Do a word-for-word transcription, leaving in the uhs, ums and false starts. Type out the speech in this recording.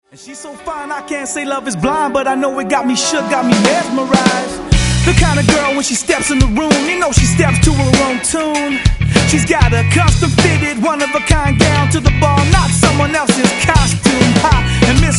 And she's so fine, I can't say love is blind, but I know it got me shook, got me mesmerized. The kind of girl when she steps in the room, you know she steps to her own tune. She's got a custom fitted, one of a kind gown to the ball, not someone else's costume. Ha, and